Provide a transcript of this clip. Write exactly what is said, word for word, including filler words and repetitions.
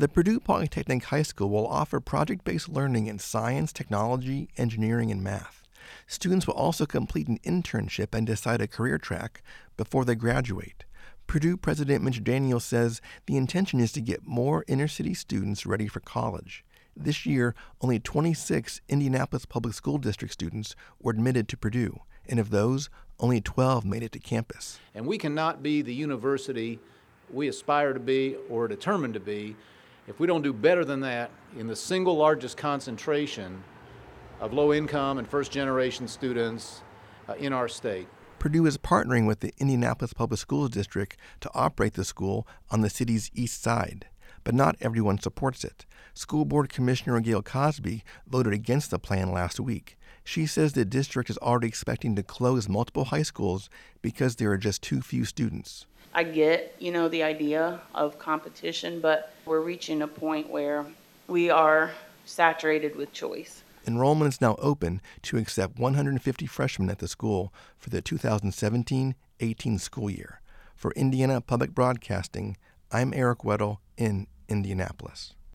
The Purdue Polytechnic High School will offer project-based learning in science, technology, engineering, and math. Students will also complete an internship and decide a career track before they graduate. Purdue President Mitch Daniels says the intention is to get more inner-city students ready for college. This year, only twenty-six Indianapolis Public School District students were admitted to Purdue, and of those, only twelve made it to campus. And we cannot be the university we aspire to be or determined to be if we don't do better than that in the single largest concentration of low-income and first-generation students uh, in our state. Purdue is partnering with the Indianapolis Public Schools District to operate the school on the city's east side, but not everyone supports it. School Board Commissioner Gail Cosby voted against the plan last week. She says the district is already expecting to close multiple high schools because there are just too few students. I get, you know, the idea of competition, but we're reaching a point where we are saturated with choice. Enrollment is now open to accept one hundred fifty freshmen at the school for the two thousand seventeen eighteen school year. For Indiana Public Broadcasting, I'm Eric Weddle in Indianapolis.